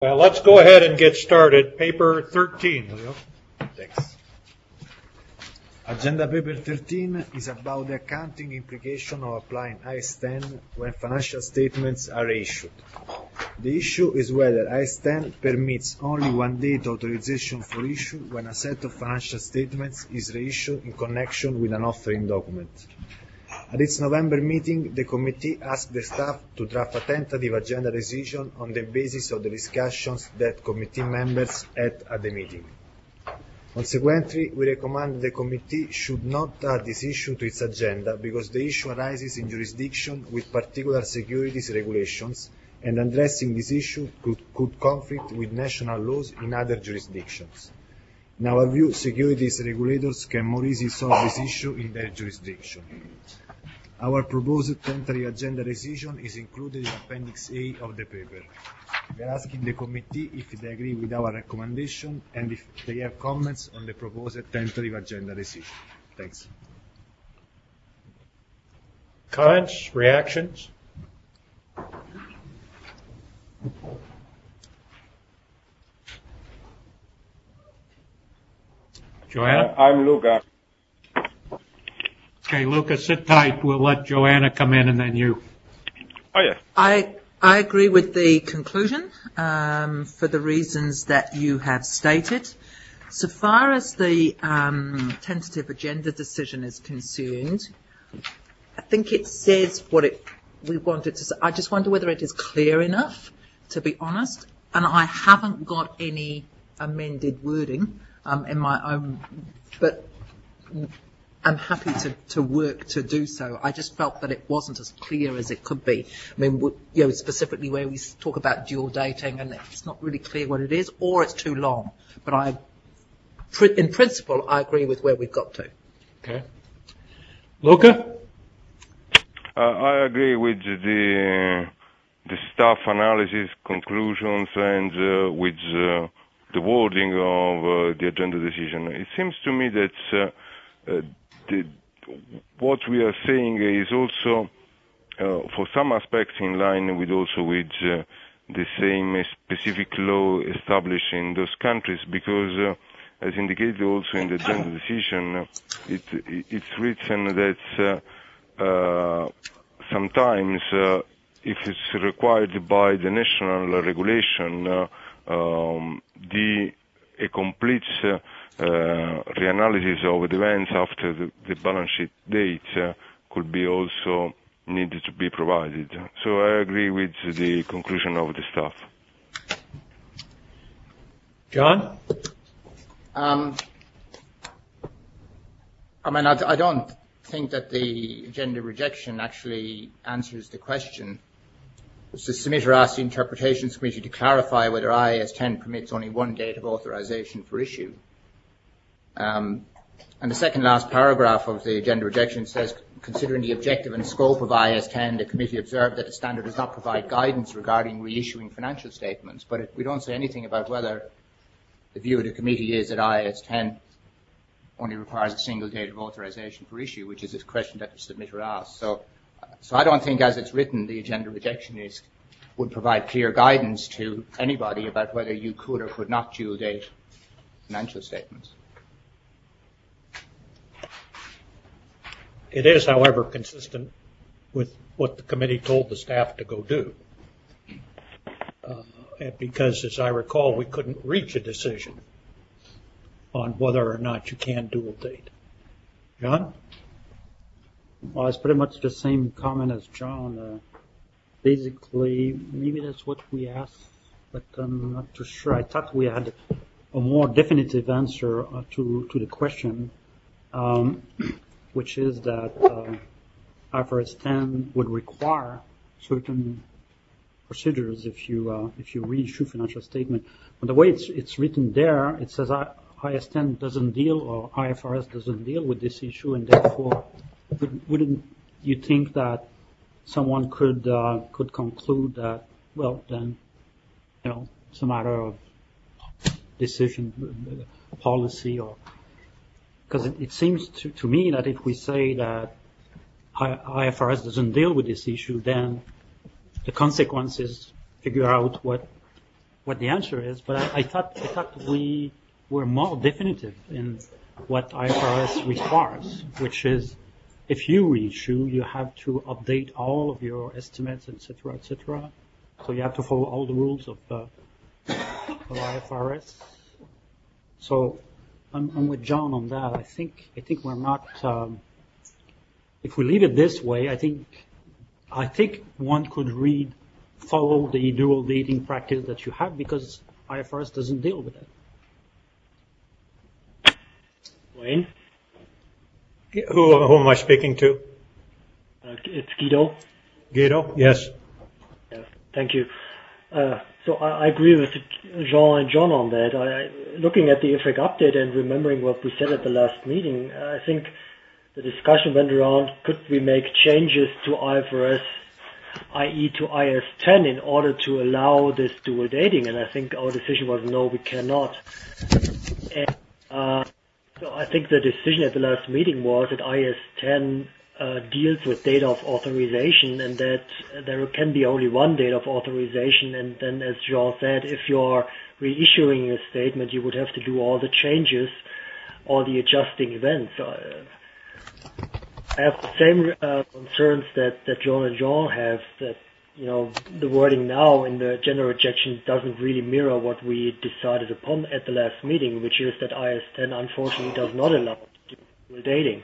Well, let's go ahead and get started. Paper 13, Leo. Thanks. Agenda paper 13 is about the accounting implication of applying IAS 10 when financial statements are issued. The issue is whether IAS 10 permits only one date authorization for issue when a set of financial statements is reissued in connection with an offering document. At its November meeting, the committee asked the staff to draft a tentative agenda decision on the basis of the discussions that committee members had at the meeting. Consequently, we recommend the committee should not add this issue to its agenda because the issue arises in jurisdiction with particular securities regulations, and addressing this issue could conflict with national laws in other jurisdictions. In our view, securities regulators can more easily solve this issue in their jurisdiction. Our proposed tentative agenda decision is included in Appendix A of the paper. We are asking the committee if they agree with our recommendation and if they have comments on the proposed tentative agenda decision. Thanks. Comments, reactions? Joanna? I'm Luca. Okay, Luca, sit tight. We'll let Joanna come in and then you. Oh, yes. I agree with the conclusion for the reasons that you have stated. So far as the tentative agenda decision is concerned, I think it says what we want it to say. I just wonder whether it is clear enough, to be honest, and I haven't got any amended wording in my own, but I'm happy to work to do so. I just felt that it wasn't as clear as it could be. I mean, you know, specifically where we talk about dual dating, and it's not really clear what it is, or it's too long. But in principle, I agree with where we've got to. Okay. Luca? I agree with the staff analysis, conclusions, and with the wording of the agenda decision. It seems to me that what we are saying is also, for some aspects, in line with the same specific law established in those countries, because, as indicated also in the agenda decision, it's written that sometimes, if it's required by the national regulation, a complete reanalysis of the events after the balance sheet date could be also needed to be provided. So I agree with the conclusion of the staff. John? I mean, I don't think that the agenda rejection actually answers the question. The submitter asked the Interpretations Committee to clarify whether IAS 10 permits only one date of authorization for issue. And the second last paragraph of the agenda rejection says, considering the objective and scope of IAS 10, the committee observed that the standard does not provide guidance regarding reissuing financial statements, but we don't say anything about whether the view of the committee is that IAS 10 only requires a single date of authorization for issue, which is a question that the submitter asked. So I don't think, as it's written, the agenda rejection would provide clear guidance to anybody about whether you could or could not dual date financial statements. It is, however, consistent with what the committee told the staff to go do. Because, as I recall, we couldn't reach a decision on whether or not you can dual date. John? Well, it's pretty much the same comment as John. Basically, maybe that's what we asked, but I'm not too sure. I thought we had a more definitive answer to the question, which is that IFRS 10 would require certain procedures if you reissue financial statement. But the way it's written there, it says IAS 10 doesn't deal, or IFRS doesn't deal with this issue, and therefore, wouldn't you think that someone could conclude that, well, then, you know, it's a matter of decision, policy, or because it seems to me that if we say that IFRS doesn't deal with this issue, then the consequences figure out what what the answer is, but I thought we were more definitive in what IFRS requires, which is if you reissue, you have to update all of your estimates, etc., etc. So you have to follow all the rules of IFRS. So I'm with John on that. I think we're not. If we leave it this way, I think one could follow the dual dating practice that you have because IFRS doesn't deal with it. Wayne? Who am I speaking to? It's Guido. Guido? Yes. Yeah, thank you. So I agree with Jean and John on that. Looking at the IFRIC update and remembering what we said at the last meeting, I think the discussion went around, could we make changes to IFRS, i.e. to IAS 10, in order to allow this dual dating? And I think our decision was no, we cannot. And, so I think the decision at the last meeting was that IAS 10 deals with data of authorization and that there can be only one date of authorization. And then, as Jean said, if you're reissuing a statement, you would have to do all the changes, all the adjusting events. I have the same concerns that John and Jean have, that the wording now in the general rejection doesn't really mirror what we decided upon at the last meeting, which is that IAS 10 unfortunately does not allow dual dating.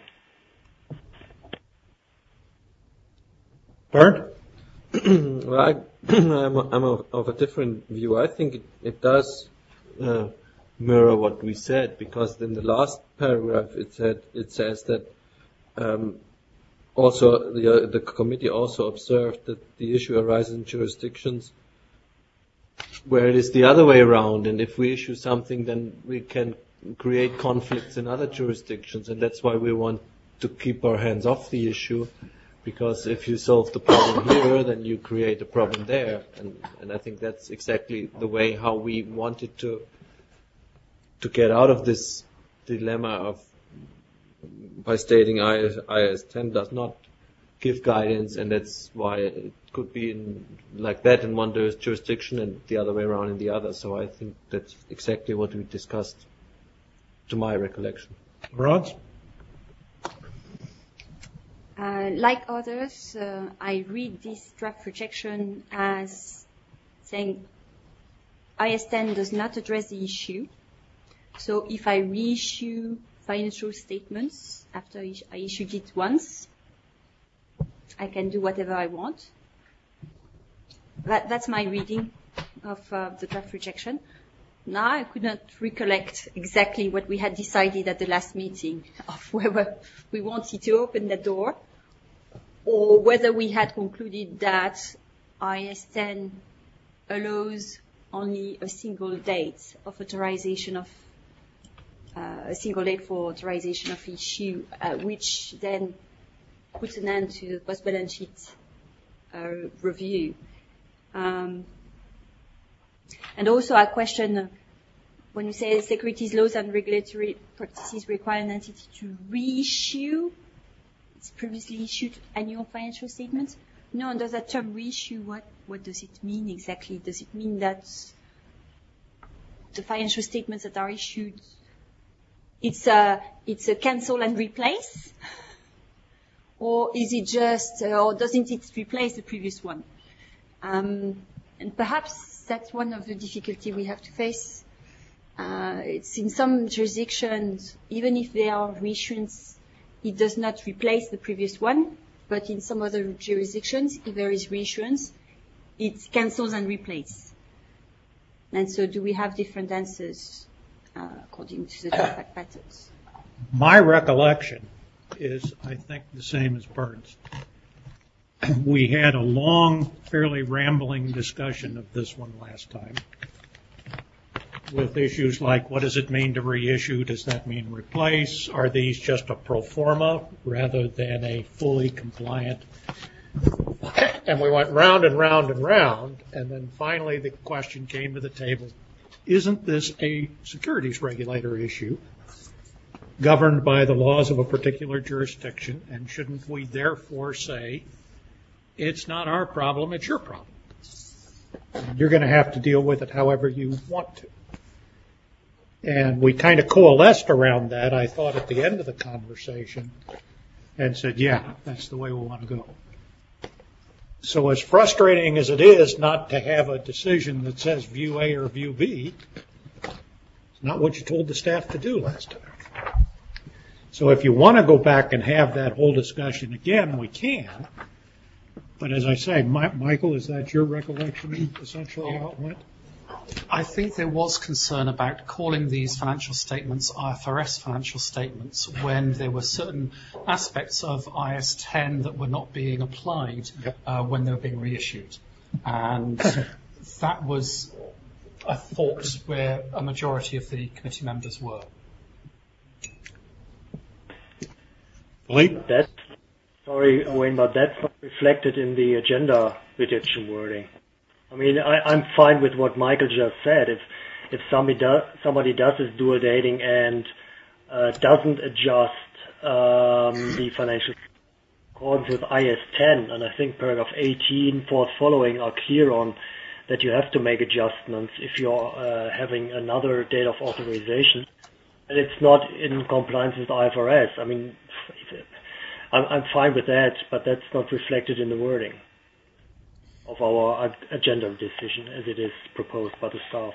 Bernd? Well, I'm of a different view. I think it does mirror what we said, because in the last paragraph it says that also the committee also observed that the issue arises in jurisdictions where it is the other way around, and if we issue something, then we can create conflicts in other jurisdictions, and that's why we want to keep our hands off the issue. Because if you solve the problem here, then you create a problem there, and I think that's exactly the way how we wanted to get out of this dilemma of by stating IAS 10 does not give guidance, and that's why it could be like that in one jurisdiction and the other way around in the other. So I think that's exactly what we discussed, to my recollection. Rod? Like others, I read this draft rejection as saying IAS 10 does not address the issue. So if I reissue financial statements after I issued it once, I can do whatever I want. That's my reading of the draft rejection. Now I could not recollect exactly what we had decided at the last meeting of whether we wanted to open the door or whether we had concluded that IAS 10 allows only a single date of authorization of a single date for authorization of issue, which then puts an end to the post-balance sheet review. And also I question when you say securities laws and regulatory practices require an entity to reissue its previously issued annual financial statements. No, under that term reissue, what does it mean exactly? Does it mean that the financial statements that are issued, it's a cancel and replace? Or is it just, or doesn't it replace the previous one? And perhaps that's one of the difficulties we have to face. It's in some jurisdictions, even if there are reissuance, it does not replace the previous one. But in some other jurisdictions, if there is reissuance, it cancels and replaces. And so do we have different answers according to the different patterns? My recollection is, I think, the same as Bernd's. We had a long, fairly rambling discussion of this one last time, with issues like, what does it mean to reissue? Does that mean replace? Are these just a pro forma rather than a fully compliant? And we went round and round and round, and then finally the question came to the table, isn't this a securities regulator issue governed by the laws of a particular jurisdiction, and shouldn't we therefore say, it's not our problem, it's your problem? You're going to have to deal with it however you want to. And we kind of coalesced around that, I thought, at the end of the conversation and said, yeah, that's the way we want to go. So as frustrating as it is not to have a decision that says view A or view B, it's not what you told the staff to do last time. So if you want to go back and have that whole discussion again, we can. But as I say, Michael, is that your recollection essentially how it went? I think there was concern about calling these financial statements IFRS financial statements when there were certain aspects of IAS 10 that were not being applied when they were being reissued. And that was, I thought, where a majority of the committee members were. Philippe? Sorry, Wayne, but that's not reflected in the agenda rejection wording. I mean, I'm fine with what Michael just said. If somebody does this dual dating and doesn't adjust the financial accordance with IAS 10, and I think paragraph 18 forth following are clear on that you have to make adjustments if you're having another date of authorization, and it's not in compliance with IFRS. I mean, I'm fine with that, but that's not reflected in the wording of our agenda decision as it is proposed by the staff.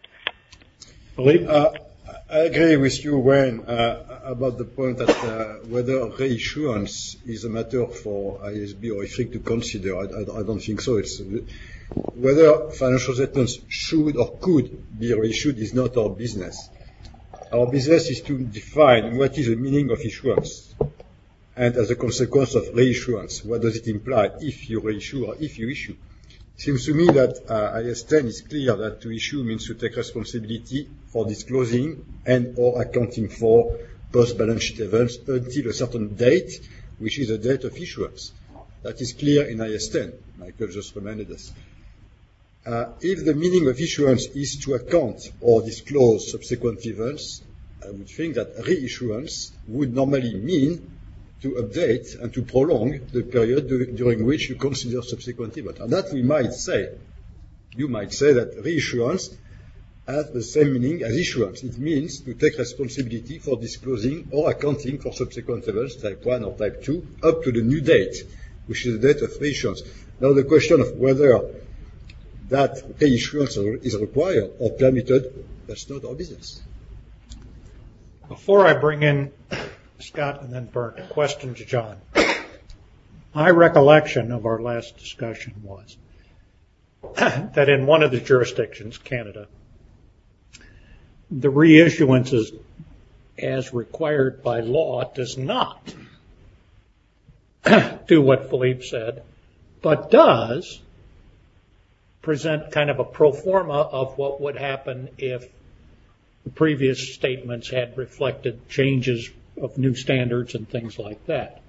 I agree with you, Wayne, about the point that whether reissuance is a matter for ISB or IFRIC to consider. I don't think so. It's whether financial statements should or could be reissued is not our business. Our business is to define what is the meaning of issuance. And as a consequence of reissuance, what does it imply if you reissue or if you issue? It seems to me that IAS 10 is clear that to issue means to take responsibility for disclosing and or accounting for post-balance sheet events until a certain date, which is the date of issuance. That is clear in IAS 10. Michael just reminded us. If the meaning of issuance is to account or disclose subsequent events, I would think that reissuance would normally mean to update and to prolong the period during which you consider subsequent event. And that we might say. You might say that reissuance has the same meaning as issuance. It means to take responsibility for disclosing or accounting for subsequent events, type 1 or type 2, up to the new date, which is the date of reissuance. Now the question of whether that reissuance is required or permitted, that's not our business. Before I bring in Scott and then Bernd, a question to John. My recollection of our last discussion was that in one of the jurisdictions, Canada, the reissuances as required by law does not do what Philippe said, but does present kind of a pro forma of what would happen if the previous statements had reflected changes of new standards and things like that.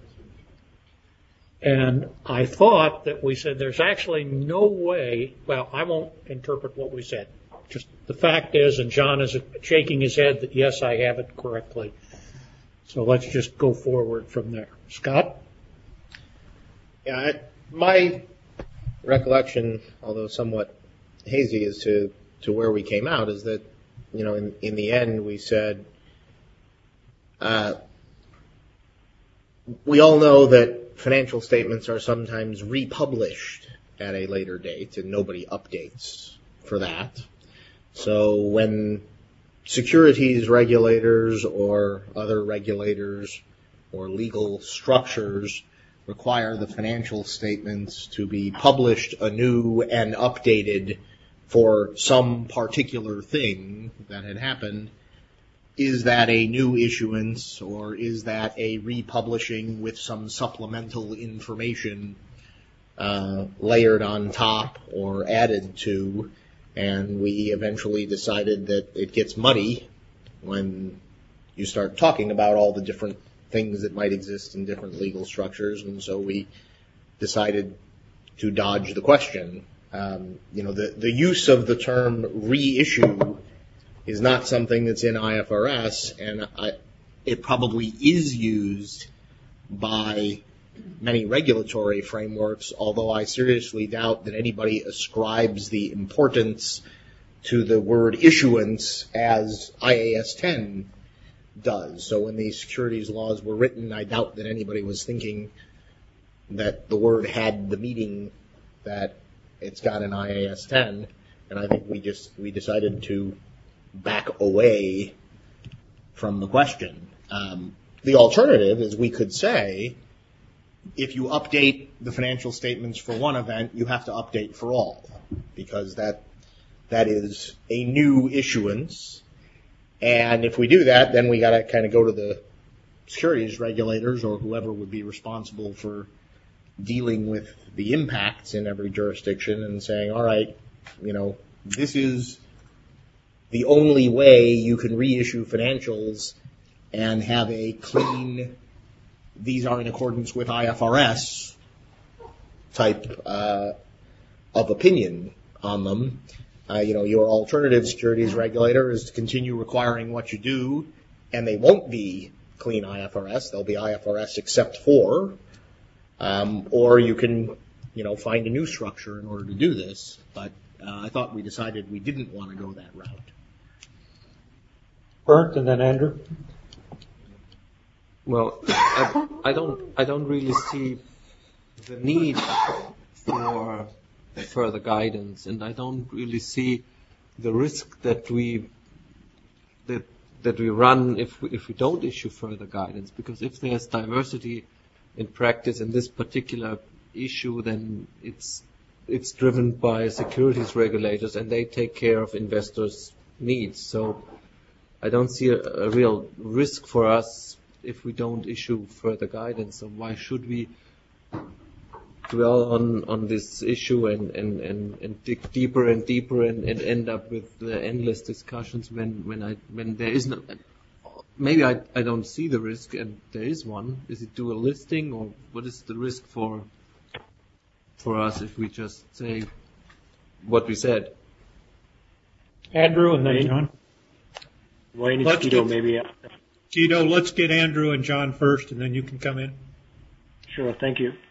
And I thought that we said there's actually no way, well, I won't interpret what we said. Just the fact is, and John is shaking his head that yes, I have it correctly. So let's just go forward from there. Scott? Yeah, my recollection, although somewhat hazy as to where we came out, is that, you know, in the end we said, we all know that financial statements are sometimes republished at a later date, and nobody updates for that. So when securities regulators or other regulators or legal structures require the financial statements to be published anew and updated for some particular thing that had happened, is that a new issuance or is that a republishing with some supplemental information layered on top or added to? And we eventually decided that it gets muddy when you start talking about all the different things that might exist in different legal structures, and so we decided to dodge the question. You know, the use of the term reissue is not something that's in IFRS, and it probably is used by many regulatory frameworks, although I seriously doubt that anybody ascribes the importance to the word issuance as IAS 10 does. So when these securities laws were written, I doubt that anybody was thinking that the word had the meaning that it's got in IAS 10, and I think we decided to back away from the question. The alternative is we could say, if you update the financial statements for one event, you have to update for all, because that is a new issuance. And if we do that, then we got to kind of go to the securities regulators or whoever would be responsible for dealing with the impacts in every jurisdiction and saying, all right, this is the only way you can reissue financials and have a clean, these are in accordance with IFRS type of opinion on them. Your alternative securities regulator is to continue requiring what you do, and they won't be clean IFRS. They'll be IFRS except for, or you can, find a new structure in order to do this. But I thought we decided we didn't want to go that route. Bernd, and then Andrew. Well, I don't really see the need for further guidance, and I don't really see the risk that we run if we don't issue further guidance. Because if there's diversity in practice in this particular issue, then it's driven by securities regulators, and they take care of investors' needs. So I don't see a real risk for us if we don't issue further guidance. So why should we dwell on this issue and dig deeper and deeper and end up with endless discussions when there is no, maybe I don't see the risk and there is one. Is it dual listing, or what is the risk for us if we just say what we said? Andrew and then John. Wayne and Guido, maybe. Guido, let's get Andrew and John first, and then you can come in. Sure, thank you.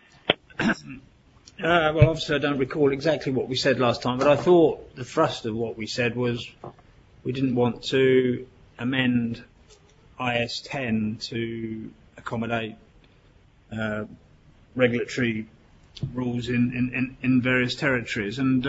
Well, obviously I don't recall exactly what we said last time, but I thought the thrust of what we said was we didn't want to amend IAS 10 to accommodate regulatory rules in various territories. And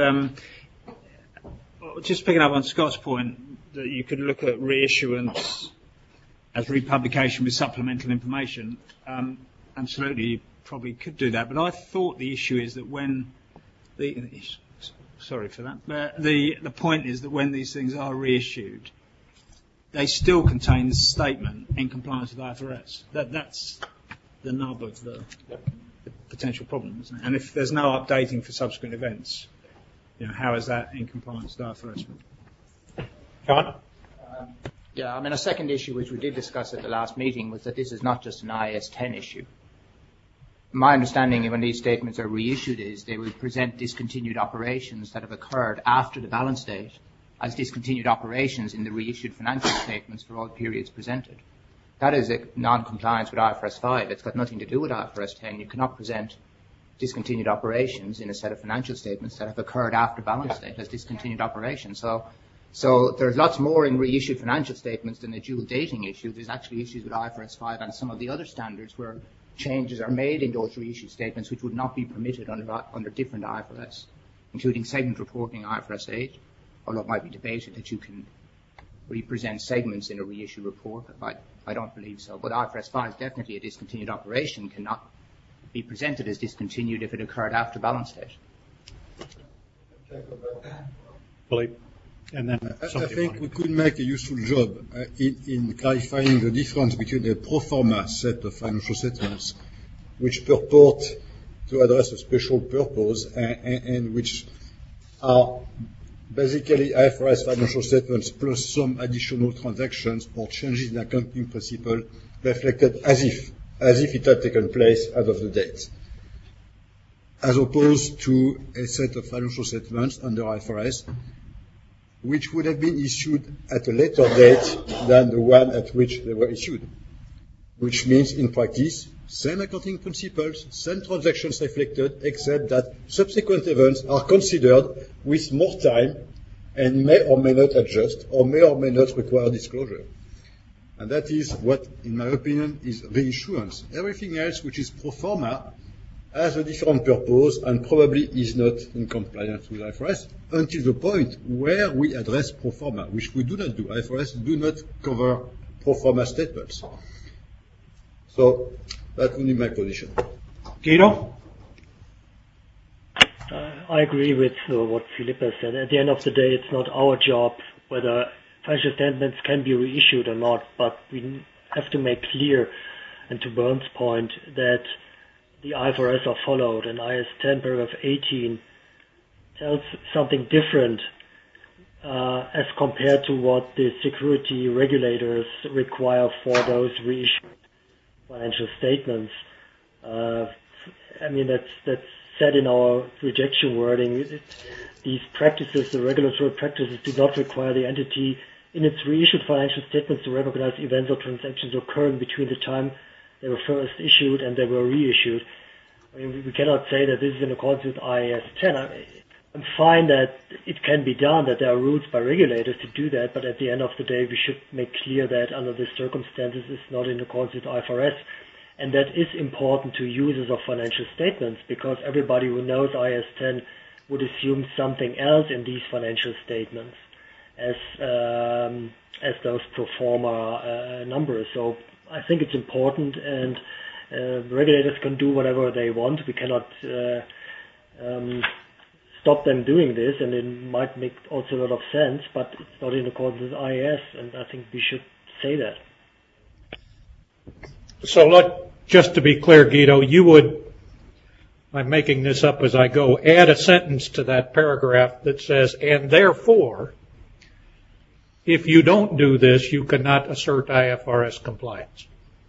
just picking up on Scott's point, that you could look at reissuance as republication with supplemental information. Absolutely, you probably could do that. But I thought the issue is that when sorry for that, but the point is that when these things are reissued, they still contain the statement in compliance with IFRS. That's the nub of the potential problem, isn't it? And if there's no updating for subsequent events, how is that in compliance with IFRS? John? Yeah, a second issue which we did discuss at the last meeting was that this is not just an IAS 10 issue. My understanding when these statements are reissued is they will present discontinued operations that have occurred after the balance date as discontinued operations in the reissued financial statements for all periods presented. That is a non-compliance with IFRS 5. It's got nothing to do with IFRS 10. You cannot present discontinued operations in a set of financial statements that have occurred after balance date as discontinued operations. So there's lots more in reissued financial statements than a dual dating issue. There's actually issues with IFRS 5 and some of the other standards where changes are made in those reissued statements which would not be permitted under different IFRS, including segment reporting IFRS 8, although it might be debated that you can represent segments in a reissued report. I don't believe so. But IFRS 5 is definitely a discontinued operation, cannot be presented as discontinued if it occurred after balance date. Philippe? And then I think we could make a useful job in clarifying the difference between a pro forma set of financial statements, which purport to address a special purpose and which are basically IFRS financial statements plus some additional transactions or changes in accounting principle reflected as if it had taken place as of the date, as opposed to a set of financial statements under IFRS which would have been issued at a later date than the one at which they were issued. which means in practice, same accounting principles, same transactions reflected, except that subsequent events are considered with more time and may or may not adjust, or may not require disclosure. And that is what, in my opinion, is reissuance. Everything else which is pro forma has a different purpose and probably is not in compliance with IFRS until the point where we address pro forma, which we do not do. IFRS do not cover pro forma statements. So that would be my position. Guido? I agree with what Philippe said. At the end of the day, it's not our job whether financial statements can be reissued or not, but we have to make clear, and to Bernd's point, that the IFRS are followed, and IAS 10 paragraph 18 tells something different as compared to what the security regulators require for those reissued financial statements. I mean, that's said in our rejection wording. These practices, the regulatory practices, do not require the entity in its reissued financial statements to recognize events or transactions occurring between the time they were first issued and they were reissued. I mean, we cannot say that this is in accordance with IAS 10. I'm fine that it can be done, that there are rules by regulators to do that, but at the end of the day, we should make clear that under the circumstances, it's not in accordance with IFRS. And that is important to users of financial statements, because everybody who knows IAS 10 would assume something else in these financial statements as those pro forma numbers. So I think it's important, and regulators can do whatever they want. We cannot stop them doing this, and it might make also a lot of sense, but it's not in accordance with IAS, and I think we should say that. So just to be clear, Guido, you would, I'm making this up as I go, add a sentence to that paragraph that says, and therefore, if you don't do this, you cannot assert IFRS compliance.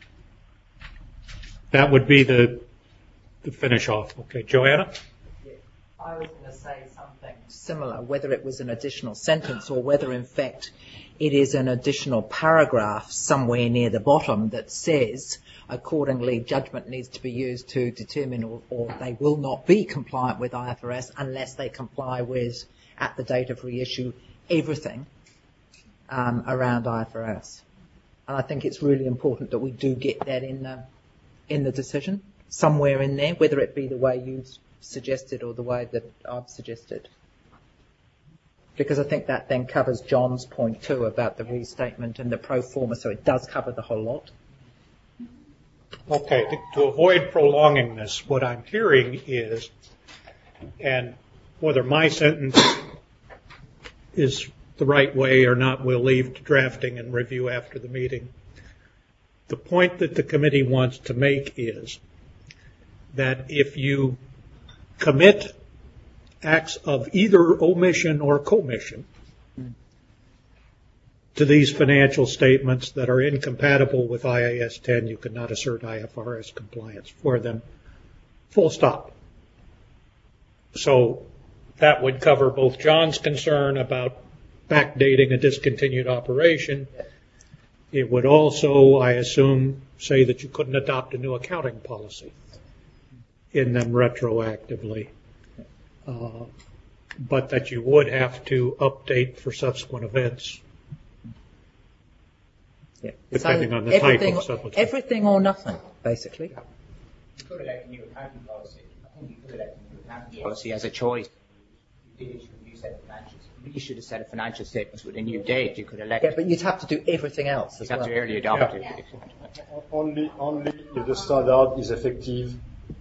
That would be the finish off. Okay, Joanna? I was going to say something similar, whether it was an additional sentence or whether, in fact, it is an additional paragraph somewhere near the bottom that says, accordingly, judgment needs to be used to determine or they will not be compliant with IFRS unless they comply with, at the date of reissue, everything around IFRS. And I think it's really important that we do get that in the decision, somewhere in there, whether it be the way you suggested or the way that I've suggested. Because I think that then covers John's point too about the restatement and the pro forma, so it does cover the whole lot. Okay, to avoid prolonging this, what I'm hearing is, and whether my sentence is the right way or not, we'll leave to drafting and review after the meeting. The point that the committee wants to make is that if you commit acts of either omission or commission to these financial statements that are incompatible with IAS 10, you cannot assert IFRS compliance for them. Full stop. So that would cover both John's concern about backdating a discontinued operation. It would also, I assume, say that you couldn't adopt a new accounting policy in them retroactively, but that you would have to update for subsequent events. Yeah. Depending so on the type of subsequent. Everything or nothing, basically. You could elect a new accounting policy. I think you could elect a new accounting policy as a choice. You did issue a new set of financials. You issued a set of financial statements with a new date. You could elect. Yeah, but you'd have to do everything else as well. You'd have to early adopt it. Only if the standard is effective.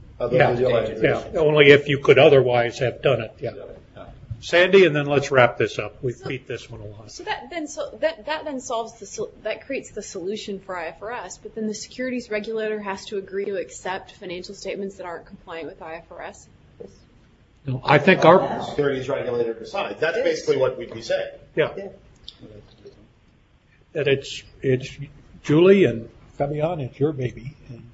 Only if you could otherwise have done it. Yeah. Sandy, and then let's wrap this up. We've beat this one along. So that then solves that creates the solution for IFRS, but then the securities regulator has to agree to accept financial statements that aren't compliant with IFRS. No, I think our securities regulator decides. That's basically what we'd be saying. Yeah. That it's Julie and Fabian, it's your baby.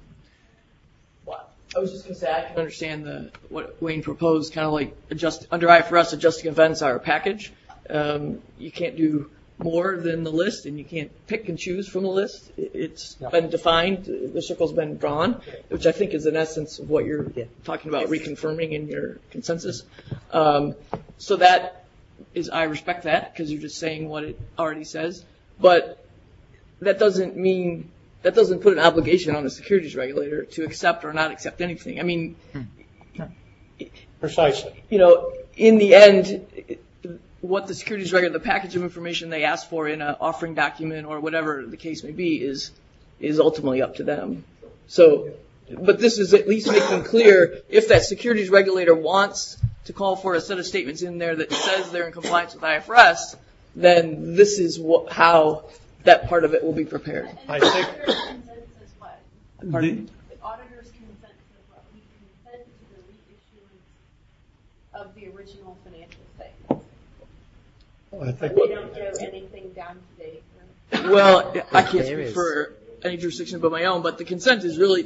I was just going to say, I can understand what Wayne proposed, kind of like under IFRS, adjusting events are a package. You can't do more than the list, and you can't pick and choose from the list. It's been defined, the circle's been drawn, which I think is in essence of what you're talking about reconfirming in your consensus. So that is, I respect that, because you're just saying what it already says. But that doesn't put an obligation on a securities regulator to accept or not accept anything. I mean, precisely. In the end, what the securities regulator, the package of information they ask for in an offering document or whatever the case may be is ultimately up to them. So, but this is at least making clear if that securities regulator wants to call for a set of statements in there that says they're in compliance with IFRS, then this is how that part of it will be prepared. I think. Pardon? The auditor's consent says what? We consent to the reissuance of the original financial statements. I think But they don't do anything down to date. Right? Well, I can't speak for any jurisdiction but my own, but the consent is really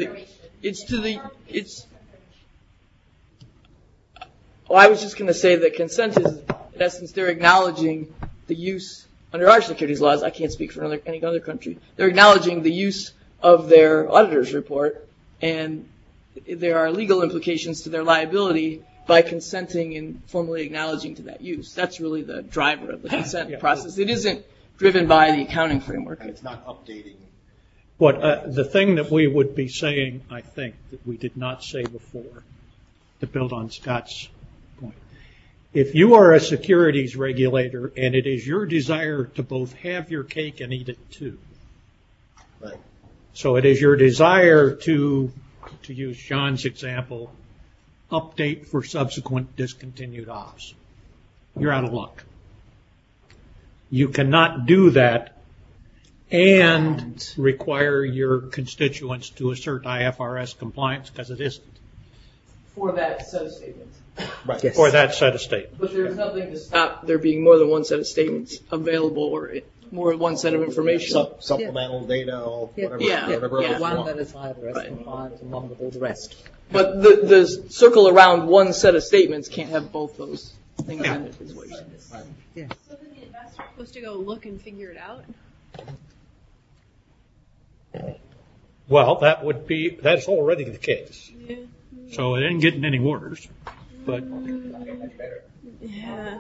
I was just going to say that consent is, in essence, they're acknowledging the use, under our securities laws, I can't speak for any other country, they're acknowledging the use of their auditor's report, and there are legal implications to their liability by consenting and formally acknowledging to that use. That's really the driver of the consent process. It isn't driven by the accounting framework. And it's not updating. The thing that we would be saying, I think, that we did not say before, to build on Scott's point, if you are a securities regulator and it is your desire to both have your cake and eat it too, right. So it is your desire to use John's example, update for subsequent discontinued ops, you're out of luck. You cannot do that and require your constituents to assert IFRS compliance, because it isn't. For that set of statements. Right. Yes. For that set of statements. But there's nothing to stop there being more than one set of statements available or more than one set of information. Supplemental data, whatever. Whatever else you One want. that is IFRS compliant and one with all the rest. But the circle around one set of statements can't have both those things in it, is what you're saying. Yeah. So then the investor's supposed to go look and figure it out? Well, that's already the case. Yeah. So it ain't getting any worse. But yeah.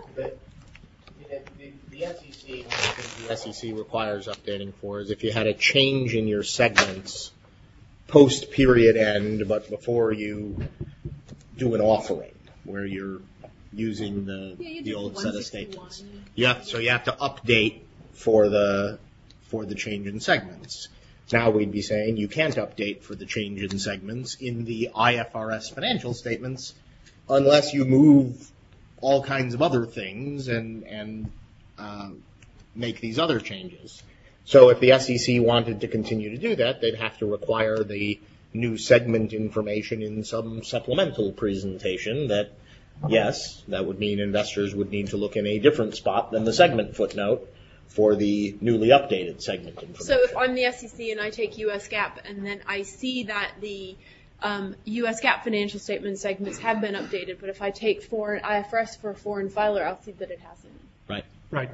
The SEC requires updating for is if you had a change in your segments post period end, but before you do an offering where you're using the old set of statements. So you have to update for the change in segments. Now we'd be saying you can't update for the change in segments in the IFRS financial statements unless you move all kinds of other things and make these other changes. So if the SEC wanted to continue to do that, they'd have to require the new segment information in some supplemental presentation that, yes, that would mean investors would need to look in a different spot than the segment footnote for the newly updated segment information. So if I'm the SEC and I take U.S. GAAP and then I see that the U.S. GAAP financial statement segments have been updated, but if I take foreign IFRS for a foreign filer, I'll see that it hasn't. Right.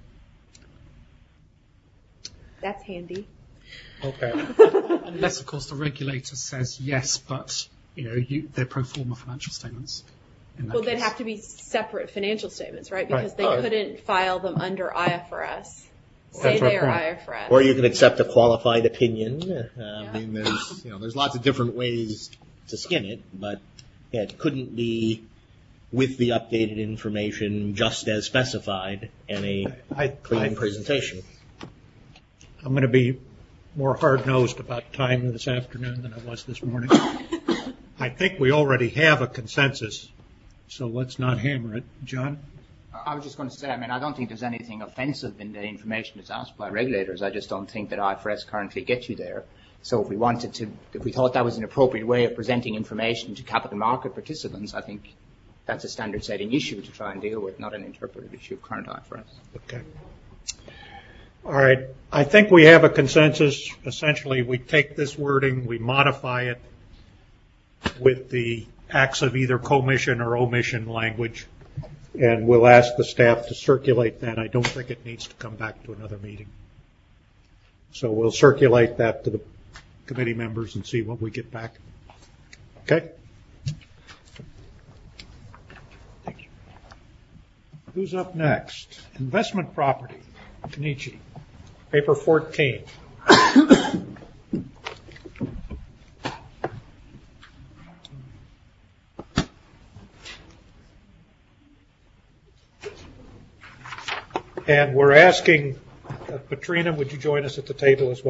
That's handy. Okay. Unless, of course, the regulator says yes, but they're pro forma financial statements. Well, they'd have to be separate financial statements, right? Because they couldn't file them under IFRS. Say they are IFRS. Or you could accept a qualified opinion. I mean, there's lots of different ways to skin it, but it couldn't be with the updated information just as specified in a clean presentation. I'm going to be more hard-nosed about time this afternoon than I was this morning. I think we already have a consensus, so let's not hammer it. John? I was just going to say, I don't think there's anything offensive in the information that's asked by regulators. I just don't think that IFRS currently gets you there. So if we thought that was an appropriate way of presenting information to capital market participants, I think that's a standard setting issue to try and deal with, not an interpretive issue of current IFRS. Okay. All right. I think we have a consensus. Essentially, we take this wording, we modify it with the acts of either commission or omission language. And we'll ask the staff to circulate that. I don't think it needs to come back to another meeting. So we'll circulate that to the committee members and see what we get back. Okay? Thank you. Who's up next? Investment property. Kenichi. Paper 14. And we're asking, Patrina, would you join us at the table as well?